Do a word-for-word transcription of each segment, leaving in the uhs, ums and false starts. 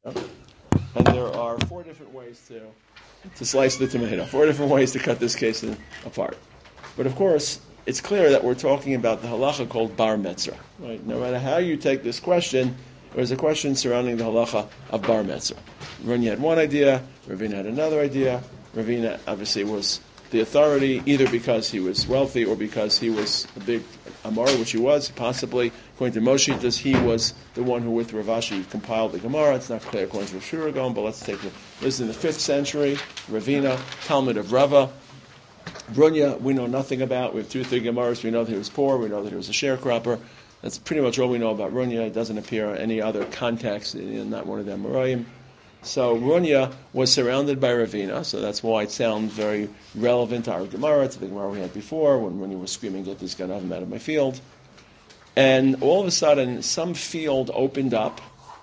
And there are four different ways to, to slice the tomato, four different ways to cut this case in, apart. But of course, it's clear that we're talking about the halacha called bar metzra. Right? No matter how you take this question, there's a question surrounding the halacha of bar metzra. Ravina had one idea, Ravina had another idea. Ravina obviously was the authority, either because he was wealthy or because he was a big Amar, which he was, possibly, according to Moshe, he was the one who, with Rav Ashi, compiled the Gemara. It's not clear according to Rav Shuragon, but let's take it. This is in the fifth century, Ravina, Talmud of Rava. Brunya, we know nothing about. We have two, three Gemaras. We know that he was poor. We know that he was a sharecropper. That's pretty much all we know about Runya. It doesn't appear in any other context, in not one of them Amoraim. So Runya was surrounded by Ravina, so that's why it sounds very relevant to our Gemara, to the Gemara we had before, when Runya was screaming, "Get these Ganavim out of my field." And all of a sudden, some field opened up,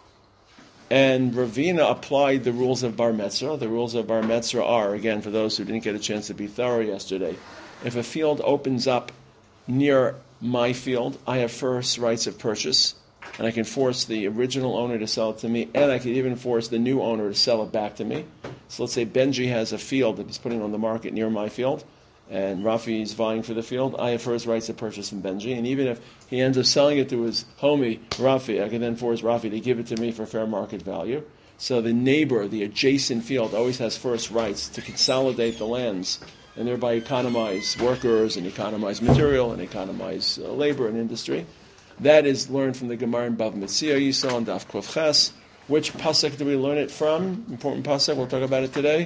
and Ravina applied the rules of Bar Metzra. The rules of Bar Metzra are, again, for those who didn't get a chance to be thorough yesterday, if a field opens up near my field, I have first rights of purchase, and I can force the original owner to sell it to me, and I can even force the new owner to sell it back to me. So let's say Benji has a field that he's putting on the market near my field, and Rafi is vying for the field. I have first rights of purchase from Benji, and even if he ends up selling it to his homie, Rafi, I can then force Rafi to give it to me for fair market value. So the neighbor, the adjacent field, always has first rights to consolidate the lands, and thereby economize workers, and economize material, and economize uh, labor and industry. That is learned from the Gemara in Bav Metzia, you saw in Daf Kuf Ches. Which pasuk do we learn it from? Important pasuk, we'll talk about it today.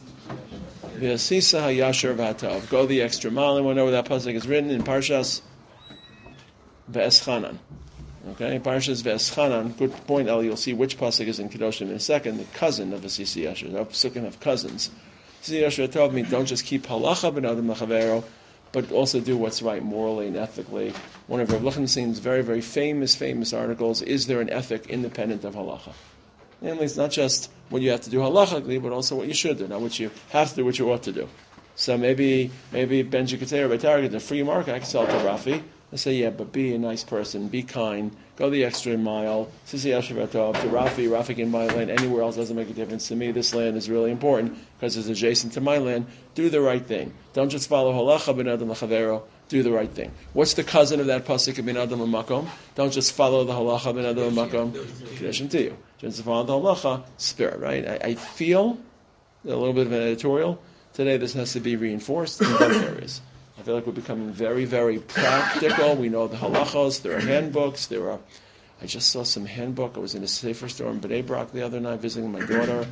V'asisa hayashar v'hatov. Go the extra mile. Anyone know where that pasuk is written? In Parshas Ve'eschanan. Okay, Parshas Ve'eschanan. Good point, Eli. You'll see which pasuk is in Kedoshim in a second. The cousin of Asisi Yashar. The pasukim have cousins. Asisi Yashar told me, don't just keep halacha b'nadam l'chavero, but also do what's right morally and ethically. One of Rav Lichtenstein's very, very famous, famous articles, is there an ethic independent of halacha? Namely, it's not just what you have to do halachically, but also what you should do, not what you have to do, what you ought to do. So maybe maybe Benji could say, or by Target, the free market, I can sell it to Rafi. I say, yeah, but be a nice person, be kind, go the extra mile, Sisi Yashavatov, to Rafi, Rafi can buy land anywhere else, doesn't make a difference to me. This land is really important because it's adjacent to my land. Do the right thing. Don't just follow halacha ben adam l'chavero, do the right thing. What's the cousin of that pasuk ben adam l'makom? Don't just follow the halacha ben adam l'makom, kedeshim to you. Just follow the halacha, spirit, right? I, I feel, a little bit of an editorial, today this has to be reinforced in both areas. I feel like we're becoming very, very practical. We know the halachos. There are handbooks. There are. I just saw some handbook. I was in a sefer store in Bnei Brak the other night visiting my daughter.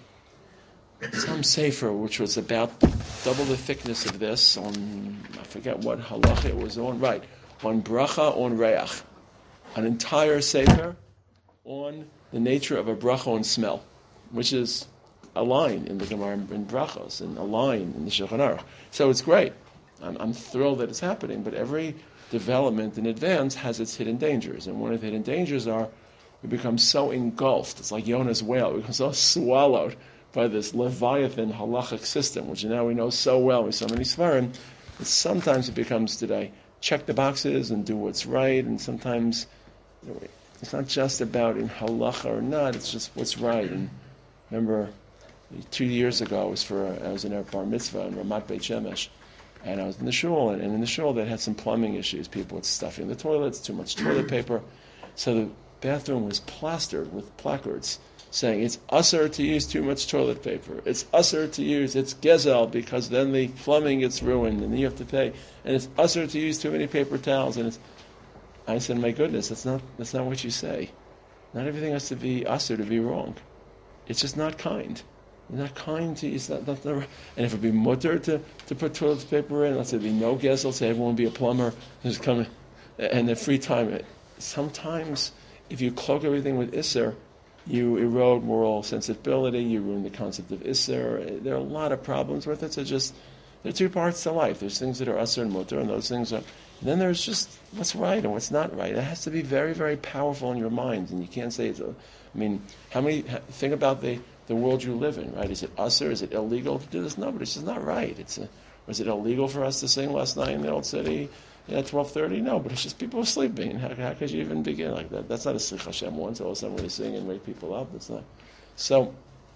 Some sefer which was about double the thickness of this on, I forget what halacha it was on. Right, on bracha on reach, an entire sefer on the nature of a bracha on smell, which is a line in the Gemara in brachos and a line in the Shulchan Aruch. So it's great. I'm, I'm thrilled that it's happening, but every development in advance has its hidden dangers. And one of the hidden dangers are we become so engulfed. It's like Yonah's whale. We become so swallowed by this Leviathan halachic system, which now we know so well with so many svarim, that sometimes it becomes today, check the boxes and do what's right, and sometimes you know, it's not just about in halacha or not, it's just what's right. And remember, two years ago, I was, for a, I was in a bar mitzvah in Ramat Beit Shemesh, and I was in the shul, and in the shul they had some plumbing issues. People with stuffing the toilets, too much toilet paper. So the bathroom was plastered with placards saying it's usher to use too much toilet paper. It's usher to use, it's gezel, because then the plumbing gets ruined and you have to pay. And it's usher to use too many paper towels. And it's, I said, my goodness, that's not that's not what you say. Not everything has to be usher to be wrong. It's just not kind. You're not kind to, it's not, not, not, and if it be mutter to, to put toilet paper in, let's say there be no gezel, say everyone be a plumber, just come, and the free time. Sometimes, if you cloak everything with isser, you erode moral sensibility, you ruin the concept of isser. There are a lot of problems with it, so just, there are two parts to life. There's things that are usser and mutter, and those things are, and then there's just what's right and what's not right. It has to be very, very powerful in your mind, and you can't say it's a, I mean, how many, think about the, the world you live in, right? Is it usher? Is it illegal to do this? No, but it's just not right. It's a, was it illegal for us to sing last night in the old city? Yeah, twelve thirty. No, but it's just people are sleeping. How, how could you even begin like that? That's not a Slich Hashem once. All of a sudden, when you sing and wake people up, that's not. So,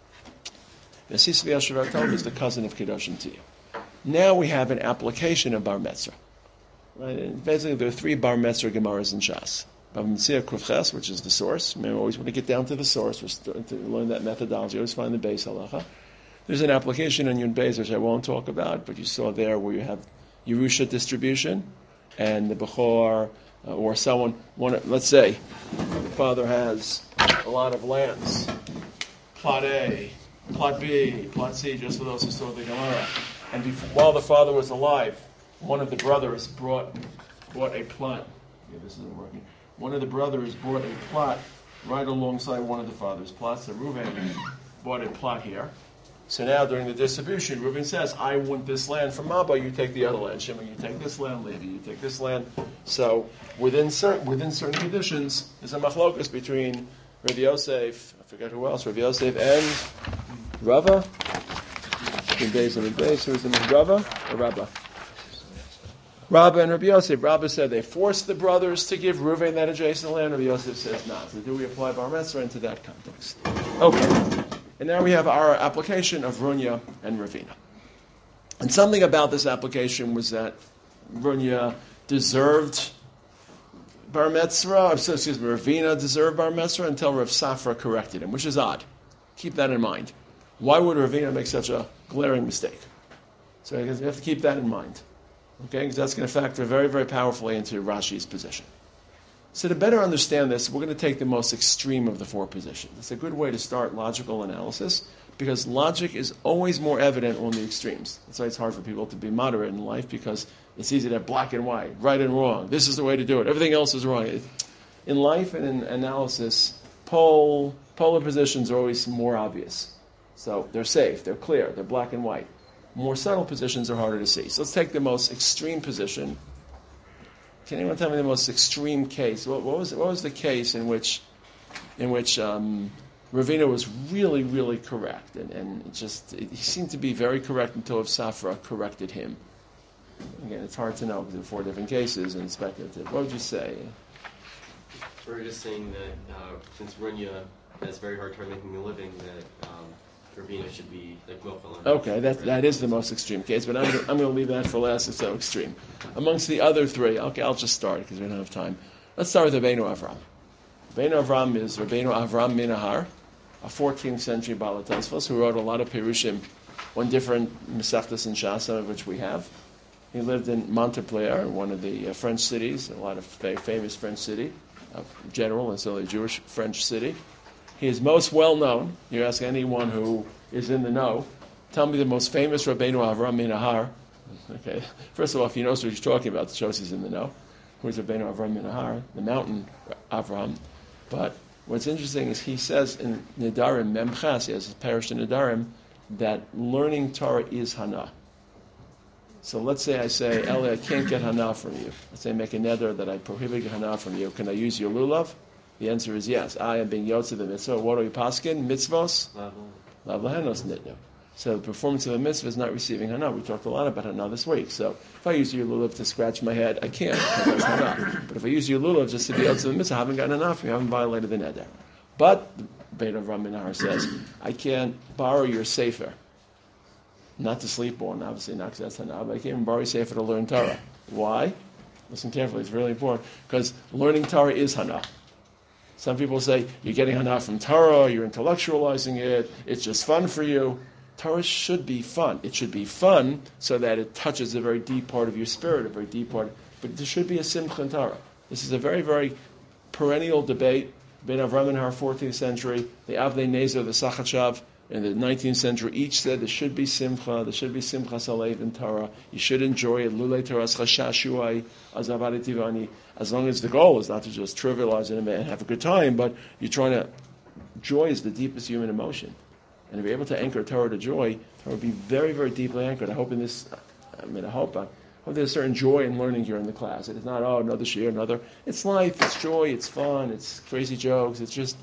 Nesisi Yashavar Tov is the cousin of Kedoshim to you. Now we have an application of Bar Metzra. Right? And basically, there are three Bar Metzra Gemaras in Shas. Bava Metzia Krufches, which is the source. We always want to get down to the source. We're starting to learn that methodology. Always find the base halacha. There's an application in Yun Beis, which I won't talk about, but you saw there where you have Yerusha distribution, and the Bechor, uh, or someone, one, let's say, the father has a lot of lands, plot A, plot B, plot C, just for those who saw the Gemara. And before, while the father was alive, one of the brothers brought bought a plot. Yeah, this isn't working. One of the brothers bought a plot right alongside one of the father's plots. So Reuven bought a plot here. So now during the distribution, Reuven says, I want this land from Abba, you take the other land. Shimon, you take this land. Levi, you take this land. So within certain, within certain conditions, there's a machlokus between Rav Yosef, I forget who else, Rav Yosef and Rava. In days and in days, who's the name? Rava or Rabba? Rabba and Rabbi Yosef. Rabba said they forced the brothers to give Reuven that adjacent land. Rabbi Yosef says not. So do we apply Bar Metzra into that context? Okay. And now we have our application of Runya and Ravina. And something about this application was that Runya deserved Bar Metzra, excuse me, Ravina deserved Bar Metzra until Rav Safra corrected him, which is odd. Keep that in mind. Why would Ravina make such a glaring mistake? So you have to keep that in mind. Okay, because that's going to factor very, very powerfully into Rashi's position. So to better understand this, we're going to take the most extreme of the four positions. It's a good way to start logical analysis, because logic is always more evident on the extremes. That's why it's hard for people to be moderate in life, because it's easy to have black and white, right and wrong. This is the way to do it. Everything else is wrong. In life and in analysis, pole, polar positions are always more obvious. So they're safe, they're clear, they're black and white. More subtle positions are harder to see. So let's take the most extreme position. Can anyone tell me the most extreme case? What, what was what was the case in which in which um, Ravina was really, really correct, and, and it just it, he seemed to be very correct until Rav Safra corrected him. Again, it's hard to know because there are four different cases and it's speculative. What would you say? We're just saying that uh, since Runya has a very hard time making a living, that um, Ravina should be like Mochel. Okay, that that is the most extreme case, but I'm I'm going to leave that for last. It's so extreme. Amongst the other three, okay, I'll just start because we don't have time. Let's start with Rabbeinu Avram. Rabbeinu Avram is Rabbeinu Avram Minahar, a fourteenth century Baal HaTosfos who wrote a lot of Perushim on different Mesechtas and Shas, some of which we have. He lived in Montpellier, one of the uh, French cities, a lot of very famous French city, uh, general and certainly Jewish French city. He is most well known. You ask anyone who is in the know, tell me the most famous Rabbeinu Avram Minahar. Okay, first of all, if he knows what he's talking about, it shows he's in the know. Who is Rabbeinu Avram Minahar, the mountain Avram? But what's interesting is he says in Nedarim Memchas, he has his parish in Nedarim, that learning Torah is Hana. So let's say I say, Eli, I can't get Hana from you. Let's say I make a neder that I prohibit Hana from you. Can I use your lulav? The answer is yes. I am being yotze the mitzvah. What are we paskin? Mitzvos? Lav lahenos nitnu. So the performance of a mitzvah is not receiving Hana. We talked a lot about Hana this week. So if I use your lulav to scratch my head, I can't, because that's Hana. But if I use your lulav just to be yotze the mitzvah, I haven't gotten enough from you. I haven't violated the neder. But, Beit Avram Minahar says, I can't borrow your sefer. Not to sleep on, obviously not because that's Hana, but I can't even borrow your sefer to learn Torah. Why? Listen carefully, it's really important. Because learning Torah is Hana. Some people say, you're getting Hana from Torah, you're intellectualizing it, it's just fun for you. Torah should be fun. It should be fun so that it touches a very deep part of your spirit, a very deep part. But there should be a simcha in Torah. This is a very, very perennial debate. Ben Avram in our fourteenth century, the Avnei Nezer, the Sachachav, in the nineteenth century, each said there should be simcha, there should be simcha salev in Torah. You should enjoy it. Lulei Torah chashashuai azavadi tivani. As long as the goal is not to just trivialize it and have a good time, but you're trying to. Joy is the deepest human emotion, and if you're able to anchor Torah to joy, Torah will be very, very deeply anchored. I hope in this. I mean, I hope. I hope there's a certain joy in learning here in the class. It is not oh another year, another. It's life. It's joy. It's fun. It's crazy jokes. It's just.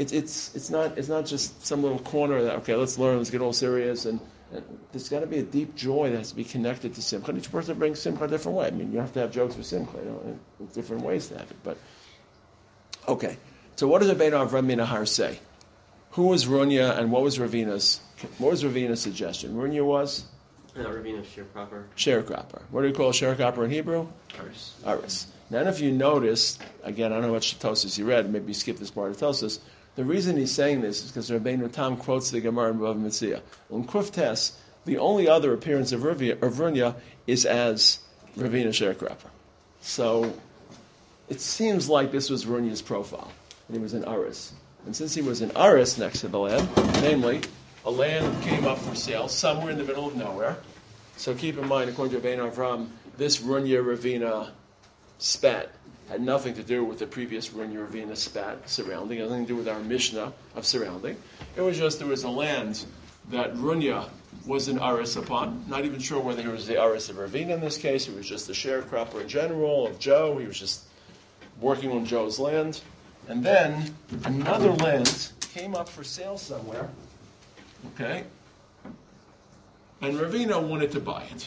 It's it's it's not it's not just some little corner that okay, let's learn, let's get all serious, and, and there's got to be a deep joy that has to be connected to simcha. And each person brings simcha a different way. I mean, you have to have jokes for simcha, you know, and different ways to have it. But okay, so what does Rabbeinu Avram min Ahar say? Who was Runya and what was Ravina's? What was Ravina's suggestion? Runya was Uh, Ravina sharecropper. sharecropper. What do we call sharecropper in Hebrew? Aris. Aris. Now, if you notice, again, I don't know what Tosas he read, maybe you skip this part of Tosas. The reason he's saying this is because Rabbeinu Tam quotes the Gemara in Bava Metzia. In Kuf Tes, the only other appearance of Runya is as Ravina sharecropper. So it seems like this was Runya's profile, and he was in Aris. And since he was in Aris next to the land, namely, a land came up for sale somewhere in the middle of nowhere. So keep in mind, according to Rabbeinu Avram, this Runya Ravina spat had nothing to do with the previous Runya Ravina spat surrounding. It had nothing to do with our Mishnah of surrounding. It was just there was a land that Runya was an Aris upon. Not even sure whether it was the Aris of Ravina in this case. It was just a sharecropper in general of Joe. He was just working on Joe's land. And then another land came up for sale somewhere. Okay? And Ravina wanted to buy it.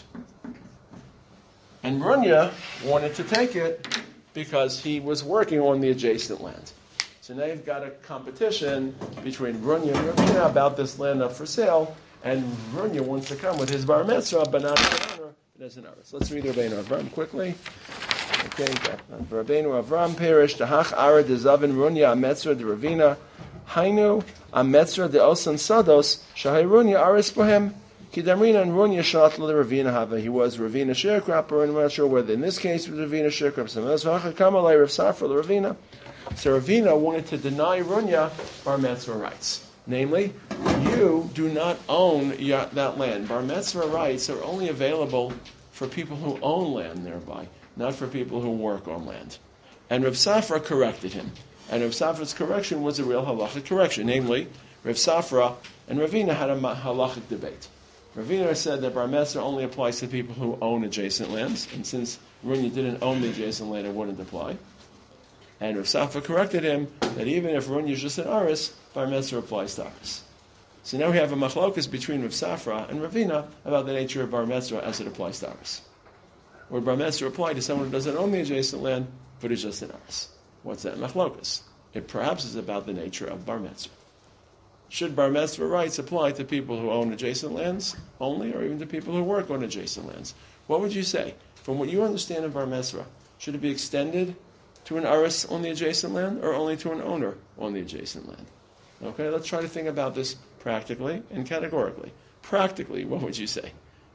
And Runya wanted to take it because he was working on the adjacent land. So now you've got a competition between Runya and Ravina about this land up for sale, and Runya wants to come with his bar mitzvah, but not as an owner, but as an artist. Let's read Rabbeinu Avram quickly. Okay, Rabbeinu Avram Perish, Tahach Ara de Zavin Runya Ametzra de Ravina, Hainu Ametzra de Osan Sados, Shahai Runya Aris Bohem, Kidamrina and Runya Shatla de Ravina Hava. He was Ravina sharecropper, and I'm not sure whether in this case it was Ravina sharecropper. So Kamalai Rav Safra the Ravina. So Ravina wanted to deny Runya bar mitzvah rights. Namely, you do not own that land. Bar mitzvah rights are only available for people who own land nearby, not for people who work on land. And Rav Safra corrected him. And Rav Safra's correction was a real halachic correction. Namely, Rav Safra and Ravina had a halachic debate. Ravina said that bar mitzvah only applies to people who own adjacent lands, and since Runya didn't own the adjacent land, it wouldn't apply. And Rav Safra corrected him that even if Runya is just an aris, bar mitzvah applies to aris. So now we have a machlokus between Rav Safra and Ravina about the nature of bar mitzvah as it applies to aris. Would bar mitzvah apply to someone who doesn't own the adjacent land, but is just an aris? What's that machlokus? It perhaps is about the nature of bar mitzvah. Should bar mitzvah rights apply to people who own adjacent lands only, or even to people who work on adjacent lands? What would you say? From what you understand of bar mitzvah, should it be extended to an aris on the adjacent land, or only to an owner on the adjacent land? Okay, let's try to think about this practically and categorically. Practically, what would you say?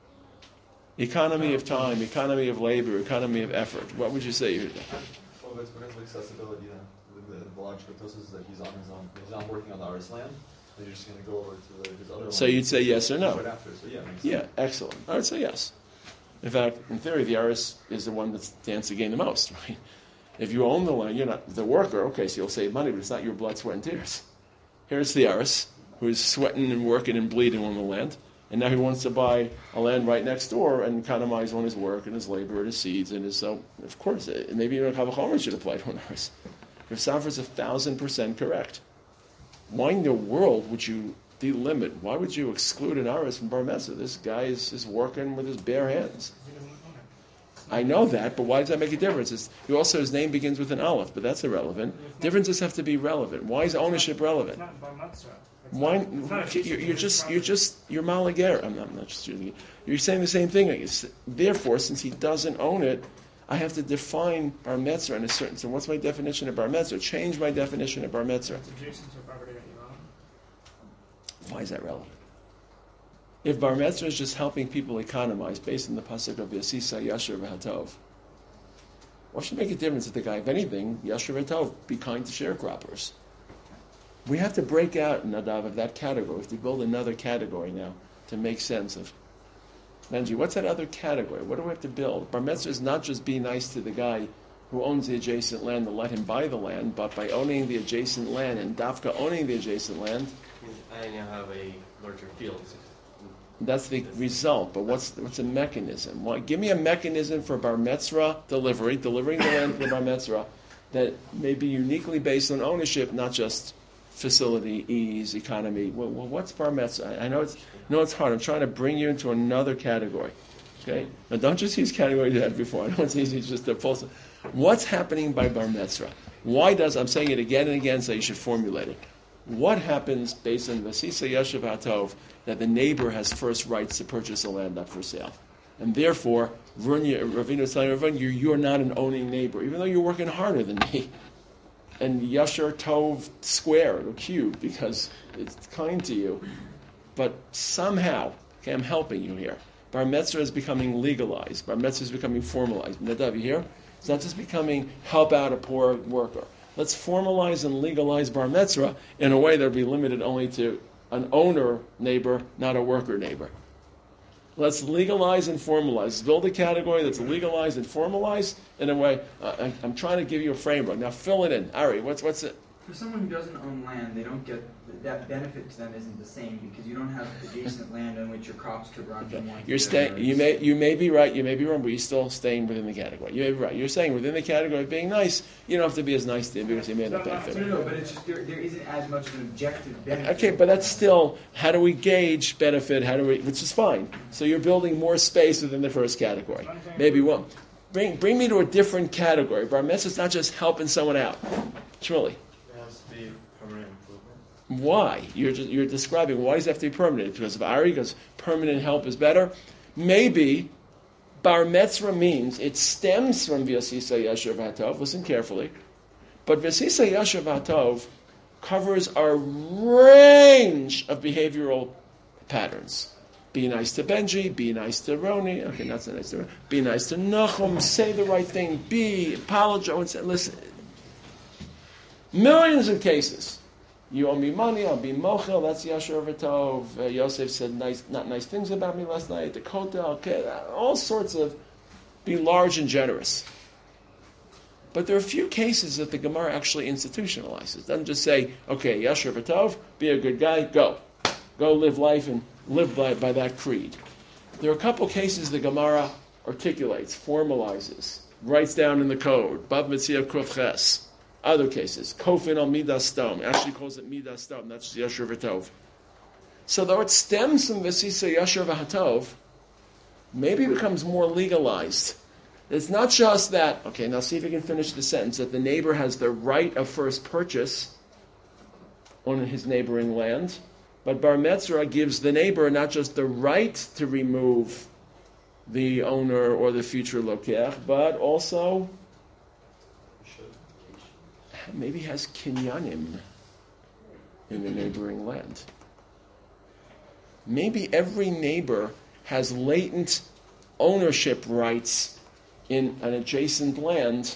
Economy of time, economy of labor, economy of effort. What would you say? Well, it's when it's accessibility, then. The, the, the logical process is that he's on his own. He's not working on the aris land. So you're just going to go over to the, his other land. So you'd say yes or no? Right after. So yeah, makes Yeah, sense. excellent. I would say yes. In fact, in theory, the aris is the one that stands to gain the most, right? If you own the land, you're not the worker. Okay, so you'll save money, but it's not your blood, sweat, and tears. Here's the aris, who's sweating and working and bleeding on the land, and now he wants to buy a land right next door and economize on his work and his labor and his seeds and his. So, of course, it, maybe even Kavachomer should apply to an aris. If Safra is a thousand percent correct, why in the world would you delimit? Why would you exclude an aris from bar mitzvah? This guy is, is working with his bare hands. I know that, but why does that make a difference? It's, he also, his name begins with an aleph, but that's irrelevant. Differences have to be relevant. Why is ownership relevant? It's not bar mitzvah. It's Why? not- it's not a You're, you're just, property. you're just, you're malager. I'm not, I'm not just using it. You're saying the same thing. It's, therefore, since he doesn't own it, I have to define bar mitzvah in a certain. So, what's my definition of bar mitzvah? Change my definition of bar mitzvah. It's adjacent to a property that you own. Why is that relevant? If bar mitzvah is just helping people economize, based on the pasuk of Yasisa Yasher v'Hatov, what should make a difference if the guy, if anything, Yasher v'Hatov, be kind to sharecroppers? We have to break out, Nadav, of that category. We have to build another category now to make sense of. Benji, what's that other category? What do we have to build? Bar mitzvah is not just be nice to the guy who owns the adjacent land and let him buy the land, but by owning the adjacent land and dafka owning the adjacent land, I now have a larger field. that's the result. But what's what's a mechanism? Why, give me a mechanism for bar mitzvah delivery, delivering the land for bar mitzvah, that may be uniquely based on ownership, not just facility, ease, economy. Well, well what's bar mitzvah? I, I know it's I know it's hard. I'm trying to bring you into another category. Okay? Now don't just use category you had before. I know it's easy just to pulse it. What's happening by bar mitzvah? Why does, I'm saying it again and again, so you should formulate it. What happens based on Vasisa Yashav Hatov that the neighbor has first rights to purchase the land up for sale? And therefore, Ravina is telling everyone, you're, you're not an owning neighbor, even though you're working harder than me. And Yashar Tov squared or cubed because it's kind to you. But somehow, okay, I'm helping you here. Bar Mitzvah is becoming legalized. Bar Mitzvah is becoming formalized. Nadav, you hear? It's not just becoming help out a poor worker. Let's formalize and legalize Bar Mitzvah in a way that will be limited only to an owner neighbor, not a worker neighbor. Let's legalize and formalize. Let's build a category that's legalized and formalized in a way. Uh, I, I'm trying to give you a framework. Now fill it in. Ari, what's what's it? For someone who doesn't own land, they don't get that benefit to them isn't the same because you don't have adjacent land on which your crops could run. Okay. From one You're to staying. the You may you may be right. You may be wrong, but you're still staying within the category. You may be right. You're saying within the category of being nice. You don't have to be as nice to him because he may not benefit. No, no, but it's just there, there isn't as much of an objective benefit. Okay, but that's still, how do we gauge benefit, how do we, which is fine. So you're building more space within the first category. Maybe one. Bring bring me to a different category. Bar mitzvah is not just helping someone out. Truly. It has to be permanent improvement. Why? You're just, you're describing, why does it have to be permanent? Because of Ari, because permanent help is better? Maybe bar mitzvah means it stems from V'yasisa Yashav Hatov. Listen carefully. But V'yasisa Yashav Hatov covers a range of behavioral patterns. Be nice to Benji, be nice to Roni, okay, not so nice to Roni, be nice to Nachum, say the right thing, be, apologize, and say, listen, millions of cases. You owe me money, I'll be mochel, that's Yashar V'tov. Uh, Yosef said nice, not nice things about me last night, the Kota, okay, all sorts of, be large and generous. But there are a few cases that the Gemara actually institutionalizes. It doesn't just say, okay, Yashar V'tov, be a good guy, go. Go live life and live by, by that creed. There are a couple cases the Gemara articulates, formalizes, writes down in the code. Bab Mitzvah Kuf Ches. Other cases, Kofin al Midas Stom, actually calls it Midas Stom, that's Yashar V'tov. So though it stems from V'sisa Yashar V'hatov, maybe it becomes more legalized. It's not just that, okay, now see if you can finish the sentence, that the neighbor has the right of first purchase on his neighboring land, but Bar Mitzvah gives the neighbor not just the right to remove the owner or the future lokech, but also maybe has kinyanim in the neighboring land. Maybe every neighbor has latent ownership rights in an adjacent land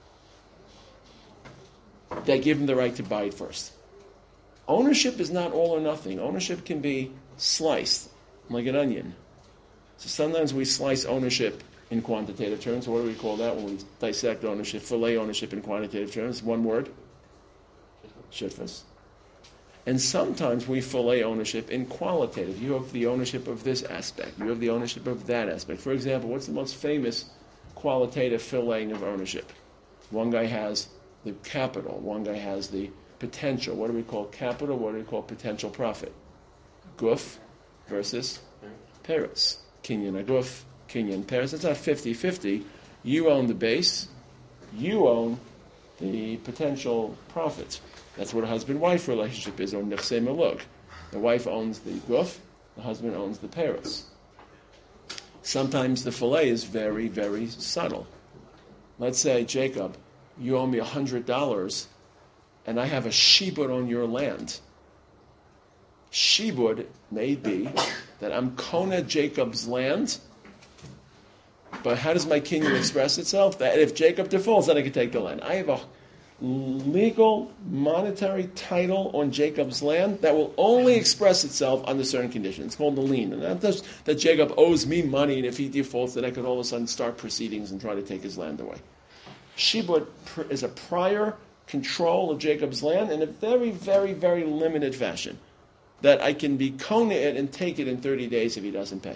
that give him the right to buy it first. Ownership is not all or nothing. Ownership can be sliced, like an onion. So sometimes we slice ownership in quantitative terms. What do we call that when we dissect ownership, fillet ownership in quantitative terms? One word. Shitfus. And sometimes we fillet ownership in qualitative. You have the ownership of this aspect. You have the ownership of that aspect. For example, what's the most famous qualitative filleting of ownership? One guy has the capital. One guy has the potential. What do we call capital? What do we call potential profit? Guf versus Peretz. Kinyan aguf, Kinyan Peretz. It's not fifty-fifty. You own the base. You own the potential profits. That's what a husband-wife relationship is, or nechsei melug. The wife owns the guf, the husband owns the Peretz. Sometimes the fillet is very, very subtle. Let's say, Jacob, you owe me one hundred dollars, and I have a shibud on your land. Shibud may be that I'm Kona Jacob's land, but how does my kinyan express itself? That if Jacob defaults, then I can take the land. I have a legal monetary title on Jacob's land that will only express itself under certain conditions. It's called the lien. And that does, that Jacob owes me money, and if he defaults, then I could all of a sudden start proceedings and try to take his land away. Shibud is a prior control of Jacob's land in a very, very, very limited fashion, that I can be kona it and take it in thirty days if he doesn't pay.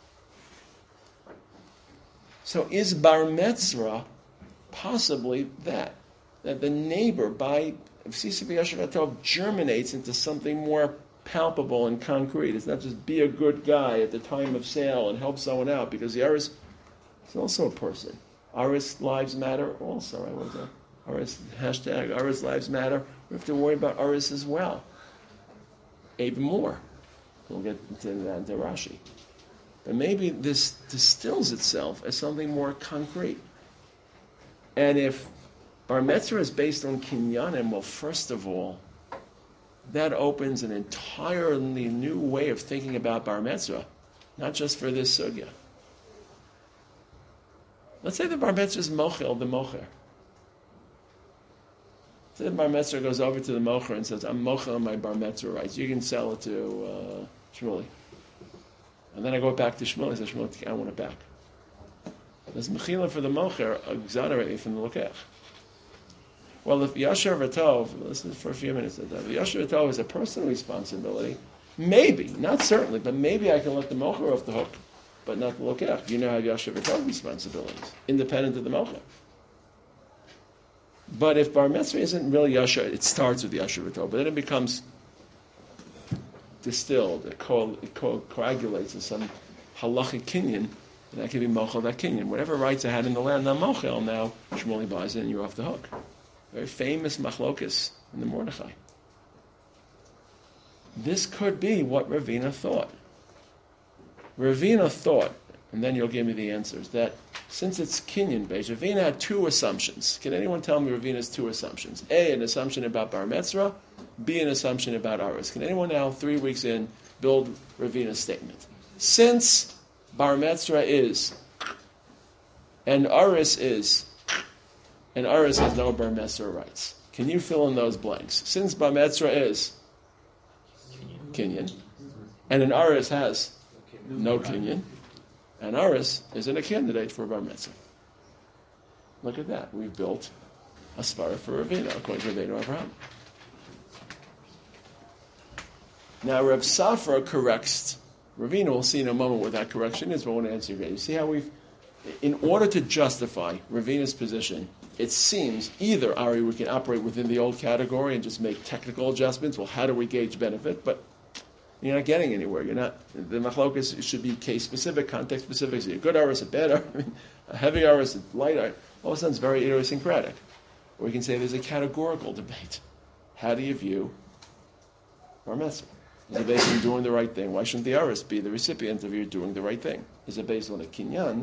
So is bar mitzvah possibly that? That the neighbor, by if Sisa B'Yasher V'Tov germinates into something more palpable and concrete, it's not just be a good guy at the time of sale and help someone out, because the Aris is also a person. Aris lives matter also, right? What is that? Aris, hashtag Aris lives matter. We have to worry about Aris as well. Even more. We'll get into that into Rashi. But maybe this distills itself as something more concrete. And if Bar Mitzvah is based on Kinyanim, well, first of all, that opens an entirely new way of thinking about Bar Mitzvah, not just for this sugya. Let's say the Bar Mitzvah is mochel, the mocher. Say the Bar Mitzvah goes over to the mocher and says, I'm mochel on my Bar Mitzvah rights. You can sell it to uh, Shmuley. And then I go back to Shmuley and say, Shmuley, I want it back. Does mechila for the mocher exonerate me from the lokech? Well, if Yasher V'Tov, listen for a few minutes, if Yasher V'Tov is a personal responsibility, maybe, not certainly, but maybe I can let the mocher off the hook, but not the lokech. You now have Yasher V'Tov responsibilities, independent of the mocher. But if Bar Mitzvah isn't really Yasher, it starts with Yasher V'Tov, but then it becomes distilled, it, co- it co- coagulates in some halachic kinyan, and that can be mochel that kinyan. Whatever rights I had in the land, now mochel, now Shmuley buys it and you're off the hook. Very famous machlokas in the Mordechai. This could be what Ravina thought. Ravina thought, and then you'll give me the answers, that since it's Kinyan based, Ravina had two assumptions. Can anyone tell me Ravina's two assumptions? A, an assumption about Bar Mitzvah. B, an assumption about Aris. Can anyone now, three weeks in, build Ravina's statement? Since Bar Mitzvah is, and Aris is, and Aris has no Bar Mitzvah rights. Can you fill in those blanks? Since Bar Mitzvah is Kinyan, and an Aris has no Kinyan, and Aris isn't a candidate for Bar Mitzvah. Look at that. We've built a svara for Ravina, according to Ravina Abraham. Now, Rav Safra corrects Ravina. We'll see in a moment what that correction is, but I want to answer you. You see how we've, in order to justify Ravina's position, it seems either, Ari, we can operate within the old category and just make technical adjustments. Well, how do we gauge benefit? But you're not getting anywhere. You're not. The machlokas should be case specific, context specific. Is it a good aris, a bad aris, a heavy aris, a light aris? All of a sudden, it's very idiosyncratic. Or we can say there's a categorical debate. How do you view Bar Mitzvah? Is it based on doing the right thing? Why shouldn't the aris be the recipient of your doing the right thing? Is it based on a kinyan?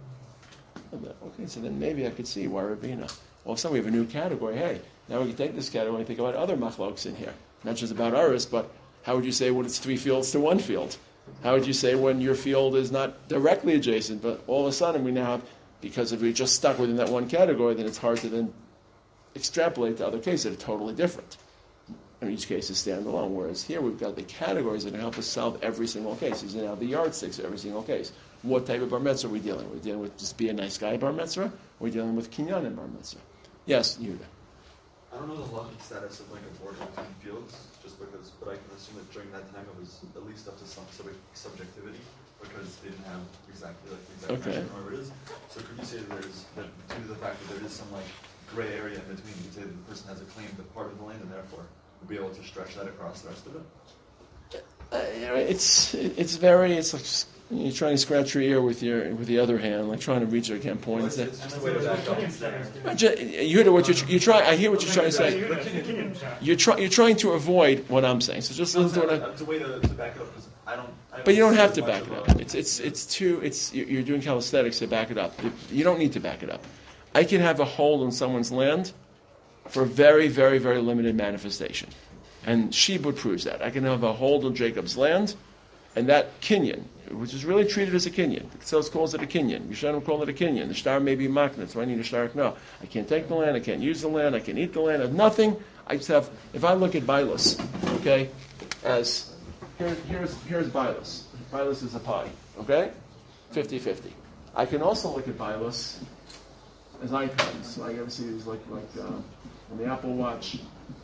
Okay, so then maybe I could see why Ravina. All of a sudden we have a new category. Hey, now we can take this category and think about other machloks in here. Not just about aris, but how would you say when it's three fields to one field? How would you say when your field is not directly adjacent, but all of a sudden we now have, because if we just stuck within that one category, then it's hard to then extrapolate to other cases that are totally different. And each case is standalone, whereas here we've got the categories that can help us solve every single case. These are now the yardsticks of every single case. What type of bar mitzvah are we dealing with? Are we dealing with just be a nice guy bar mitzvah? Or are we dealing with kinyan and bar mitzvah? Yes, Yehuda. I don't know the logic status of like a border between fields, just because, but I can assume that during that time it was at least up to some sub- subjectivity, because they didn't have exactly like the exact Okay. measure, whatever it is. So could you say that there's, that due to the fact that there is some like gray area in between, you could say that the person has a claim to part of the land and therefore would be able to stretch that across the rest of it? Uh, you know, it's it's very it's like you're trying to scratch your ear with your with the other hand, like trying to reach your hand Well, points. it's, it's just a way to back up. You hear what you're, you're trying. I hear what you're trying to say. You're trying. You're trying to avoid what I'm saying. So just listen to what I. It's a way to, to back it up because I don't. I But you don't see have to much back of it a- up. It's it's it's too. It's you're you're doing calisthenics to back it up. You don't need to back it up. I can have a hold on someone's land for a very very very limited manifestation, and Shibud proves that. I can have a hold on Jacob's land, and that kinyan, which is really treated as a kinyan. The Ktsos calls it a kinyan. Yishanim call it a kinyan. The shtar may be maknit, so I need a shtar. No, I can't take the land. I can't use the land. I can't eat the land. I have nothing. I just have. If I look at Bailus, okay, as here, here's here's Bailus. Bailus is a pie, okay, fifty-fifty. I can also look at Bailus as icons. Like ever see these like like uh, on the Apple Watch.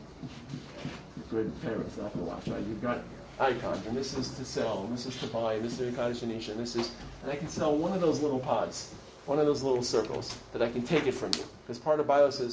Good parents, Apple Watch. Right? You've got icons, and this is to sell, and this is to buy, and this is Kaddish Anisha, and this is, and I can sell one of those little pods, one of those little circles, that I can take it from you. Because part of BIOS is,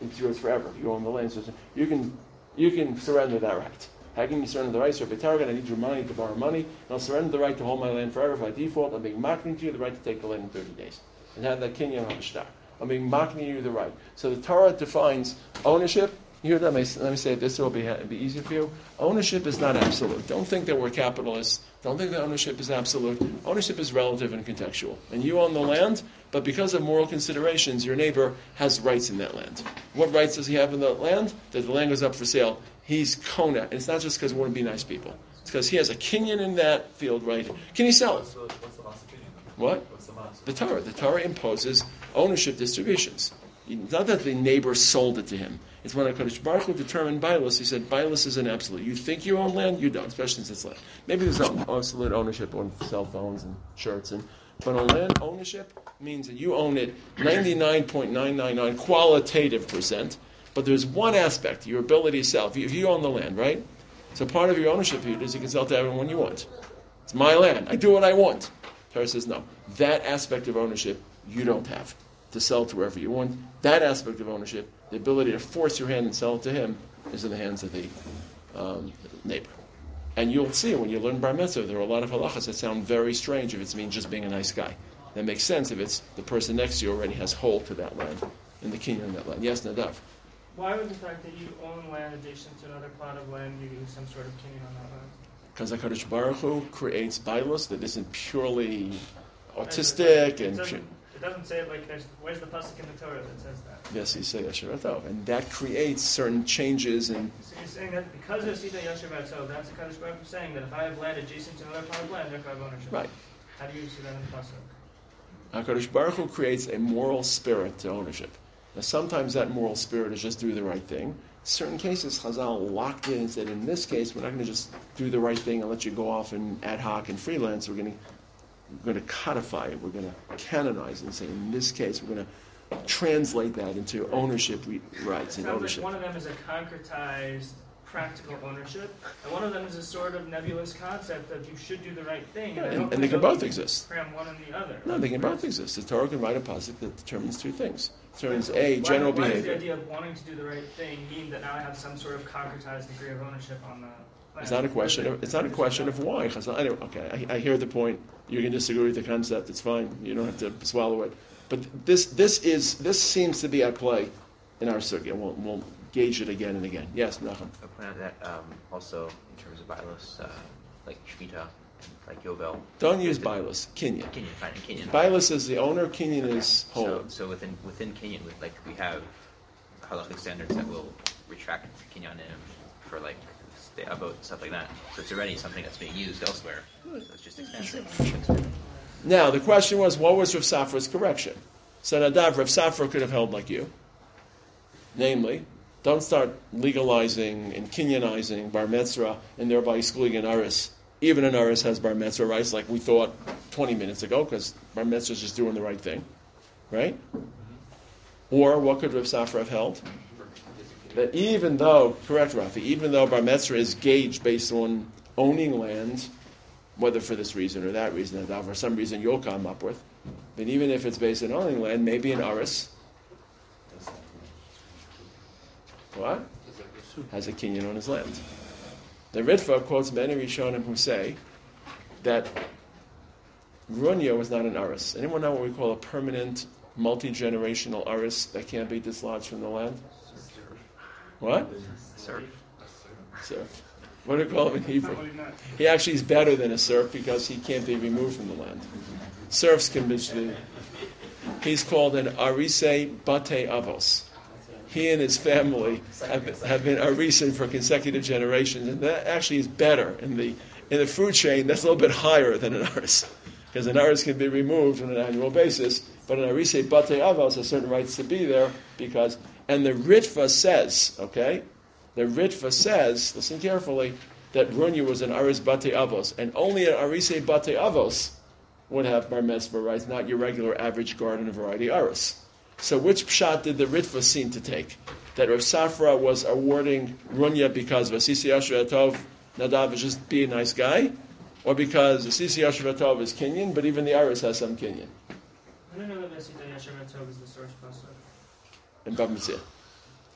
it's yours forever. You own the land, so you can you can surrender that right. How can you surrender the right? So if I need your money to borrow money, and I'll surrender the right to hold my land forever. By default, I'm being mocking to you the right to take the land in thirty days. And have that kinyan hamishtar. I'm being mocking you the right. So the Torah defines ownership. Here, let me, let me say it this way, it'll be, be easier for you. Ownership is not absolute. Don't think that we're capitalists. Don't think that ownership is absolute. Ownership is relative and contextual. And you own the land, but because of moral considerations, your neighbor has rights in that land. What rights does he have in that land? That the land goes up for sale. He's Kona. And it's not just because we want to be nice people. It's because he has a kinyan in that field, right? Can he sell it? What's the, what's the last opinion? What? What's the last The Torah. The Torah imposes ownership distributions. It's not that the neighbor sold it to him. It's when HaKadosh Baruch Hu determined Bailus, he said, Bailus is an absolute. You think you own land, you don't, especially since it's land. Maybe there's absolute ownership on cell phones and shirts, and but on land, ownership means that you own it ninety-nine point nine nine nine qualitative percent, but there's one aspect, your ability to sell. If you, if you own the land, right? So part of your ownership is you can sell to everyone you want. It's my land. I do what I want. Torah says no. That aspect of ownership you don't have. To sell to wherever you want. That aspect of ownership, the ability to force your hand and sell it to him, is in the hands of the um, neighbor. And you'll see when you learn Bar Mitzvah, there are a lot of halachas that sound very strange if it's mean just being a nice guy. That makes sense if it's the person next to you already has hold to that land, in the kinyan of that land. Yes, Nadav? Why would the fact that you own land adjacent to another plot of land give you some sort of kinyan on that land? Because HaKadosh Baruch Hu creates bailus that isn't purely autistic it and... doesn't, Pure. it doesn't say it like there's, where's the pasuk in the Torah that says that? Yes, he said Yasher Atov. And that creates certain changes in... So you're saying that because of Sita Yasher B'Atov, that's the Kadosh Baruch Hu saying that if I have land adjacent to another plot of land, therefore I have ownership. Right. How do you see that in the pasuk? HaKadosh Baruch Hu creates a moral spirit to ownership. Now, sometimes that moral spirit is just do the right thing. In certain cases, Chazal locked in and said, in this case, we're not going to just do the right thing and let you go off and ad hoc and freelance. We're going to we're going to codify it. We're going to canonize it and say, in this case, we're going to translate that into ownership re- rights and It sounds ownership. like one of them is a concretized, practical ownership, and one of them is a sort of nebulous concept of you should do the right thing. Yeah, I and, don't and they think can those both exist. Cram one and the other. No, they can both exist. The Torah can write a pasuk that determines two things. It determines, A, Why- general why behavior. does the idea of wanting to do the right thing mean that now I have some sort of concretized degree of ownership on the land? It's not a question of it's not a question of why. Chazal- Anyway, okay, I, I hear the point. You can disagree with the concept. It's fine. You don't have to swallow it. But this this is this seems to be at play in our circuit. We'll, we'll gauge it again and again. Yes, Nachum. I point out that um, also in terms of Bailus, uh, like Shmita, like Yovel. Don't use Bailus. Kinyan. Kinyan, fine, Kinyan. Bailus is the owner. Kinyan is So, hold. so within within Kinyan, with, like we have halachic standards that will retract Kinyanim for like the abot stuff like that. So it's already something that's being used elsewhere. So it's just expansion. Now the question was, what was Rav Safra's correction? So Nadav, Rav Safra could have held like you, namely, don't start legalizing and kinyanizing bar mitzvah and thereby schooling an aris. Even an aris has bar mitzvah rights, like we thought twenty minutes ago, because bar mitzvah is just doing the right thing, right? Or what could Rav Safra have held? That even though, correct Rafi, even though bar mitzvah is gauged based on owning land, whether for this reason or that reason, or for some reason you'll come up with, but even if it's based on owning land, maybe an aris, what? Has a kinyan on his land. The Ritva quotes many Rishonim who say that Runya was not an aris. Anyone know what we call a permanent, multi-generational aris that can't be dislodged from the land? What? Serf. Serf. What do we call him in Hebrew? Probably not. He actually is better than a serf because he can't be removed from the land. Serfs can be... He's called an arise bate avos. He and his family have, have been arisin for consecutive generations, and that actually is better in the in the food chain. That's a little bit higher than an aris, because an aris can be removed on an annual basis, but an arise bate avos has certain rights to be there because. And the Ritva says, okay, the Ritva says, listen carefully, that Runya was an aris bate avos, and only an arise bate avos would have bar mitzvah rights, not your regular average garden variety aris. So which pshat did the Ritva seem to take? That Rav Safra was awarding Runya because Vasisi Yasher Atov, Nadav is just be a nice guy? Or because Vasisi Yasher Atov is Kinyan, but even the Aris has some Kinyan? I don't know that Vesita Yasher B'Atov is the source pasuk. In Bava Metzia.